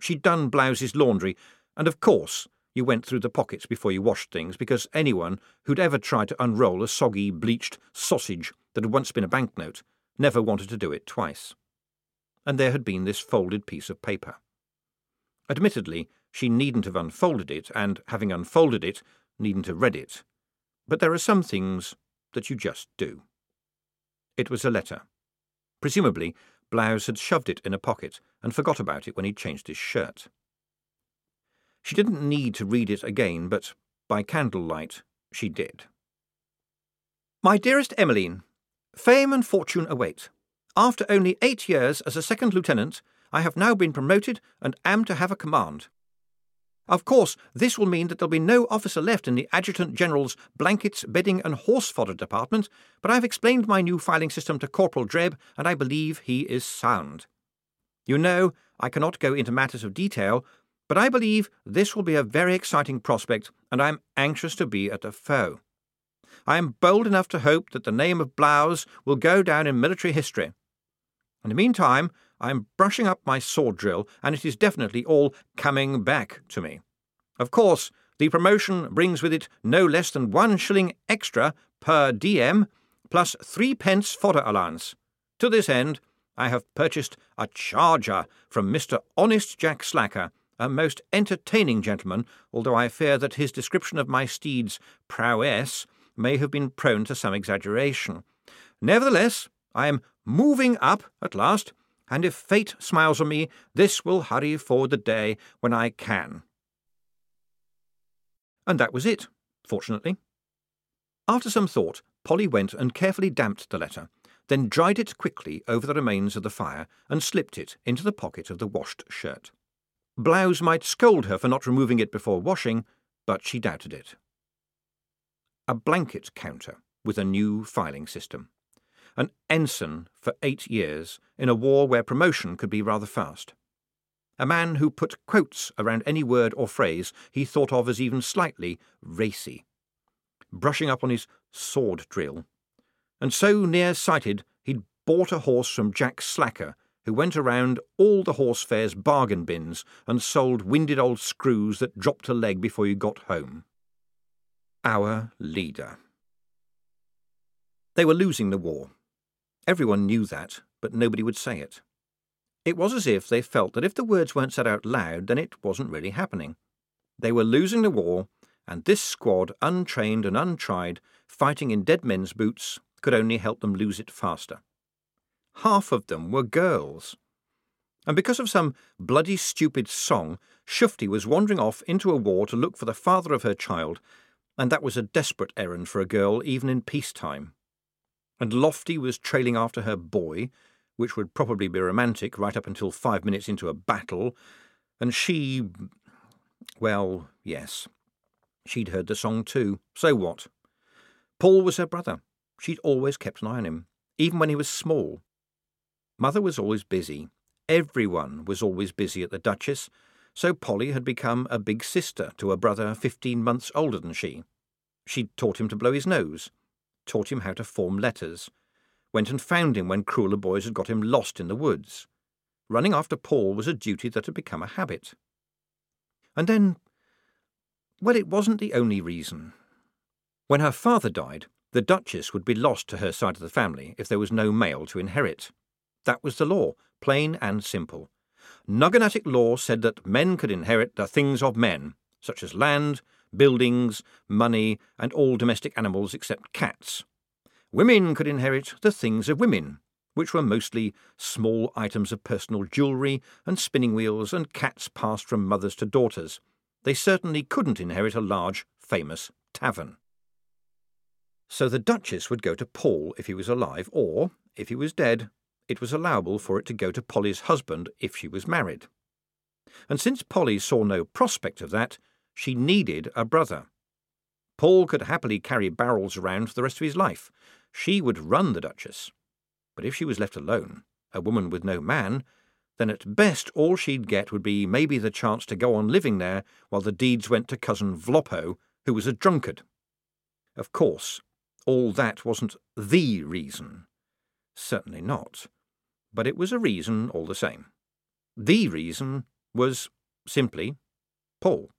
She'd done Blouse's laundry, and of course you went through the pockets before you washed things, because anyone who'd ever tried to unroll a soggy, bleached sausage that had once been a banknote never wanted to do it twice. And there had been this folded piece of paper. Admittedly, she needn't have unfolded it, and, having unfolded it, needn't have read it. But there are some things that you just do. It was a letter. Presumably, Blouse had shoved it in a pocket and forgot about it when he'd changed his shirt. She didn't need to read it again, but by candlelight she did. My dearest Emmeline, fame and fortune await. After only 8 years as a second lieutenant, I have now been promoted and am to have a command. Of course, this will mean that there'll be no officer left in the Adjutant General's blankets, bedding and horse fodder department, but I've explained my new filing system to Corporal Drebb, and I believe he is sound. You know, I cannot go into matters of detail, but I believe this will be a very exciting prospect, and I am anxious to be at the foe. I am bold enough to hope that the name of Blouse will go down in military history. In the meantime, I am brushing up my sword drill, and it is definitely all coming back to me. Of course, the promotion brings with it no less than 1 shilling extra per diem, plus 3 pence fodder allowance. To this end, I have purchased a charger from Mr. Honest Jack Slacker, a most entertaining gentleman, although I fear that his description of my steed's prowess may have been prone to some exaggeration. Nevertheless, I am moving up at last, and if fate smiles on me, this will hurry forward the day when I can. And that was it, fortunately. After some thought, Polly went and carefully damped the letter, then dried it quickly over the remains of the fire and slipped it into the pocket of the washed shirt. Blouse might scold her for not removing it before washing, but she doubted it. A blanket counter with a new filing system. An ensign for 8 years in a war where promotion could be rather fast. A man who put quotes around any word or phrase he thought of as even slightly racy. Brushing up on his sword drill. And so near-sighted he'd bought a horse from Jack Slacker, who went around all the horse fairs bargain bins and sold winded old screws that dropped a leg before you got home. Our leader. They were losing the war. Everyone knew that, but nobody would say it. It was as if they felt that if the words weren't said out loud, then it wasn't really happening. They were losing the war, and this squad, untrained and untried, fighting in dead men's boots, could only help them lose it faster. Half of them were girls. And because of some bloody stupid song, Shufti was wandering off into a war to look for the father of her child, and that was a desperate errand for a girl even in peacetime. And Lofty was trailing after her boy, which would probably be romantic right up until 5 minutes into a battle, and she... well, yes. She'd heard the song too. So what? Paul was her brother. She'd always kept an eye on him, even when he was small. Mother was always busy. Everyone was always busy at the Duchess, so Polly had become a big sister to a brother 15 months older than she. She'd taught him to blow his nose, taught him how to form letters, went and found him when crueler boys had got him lost in the woods. Running after Paul was a duty that had become a habit. And then, well, it wasn't the only reason. When her father died, the Duchess would be lost to her side of the family if there was no male to inherit. That was the law, plain and simple. Nugganatic law said that men could inherit the things of men, such as land, buildings, money, and all domestic animals except cats. Women could inherit the things of women, which were mostly small items of personal jewellery and spinning wheels and cats passed from mothers to daughters. They certainly couldn't inherit a large, famous tavern. So the Duchess would go to Paul if he was alive, or, if he was dead, it was allowable for it to go to Polly's husband if she was married. And since Polly saw no prospect of that, she needed a brother. Paul could happily carry barrels around for the rest of his life. She would run the Duchess. But if she was left alone, a woman with no man, then at best all she'd get would be maybe the chance to go on living there while the deeds went to cousin Vloppo, who was a drunkard. Of course, all that wasn't the reason. Certainly not. But it was a reason all the same. The reason was Simply, Paul.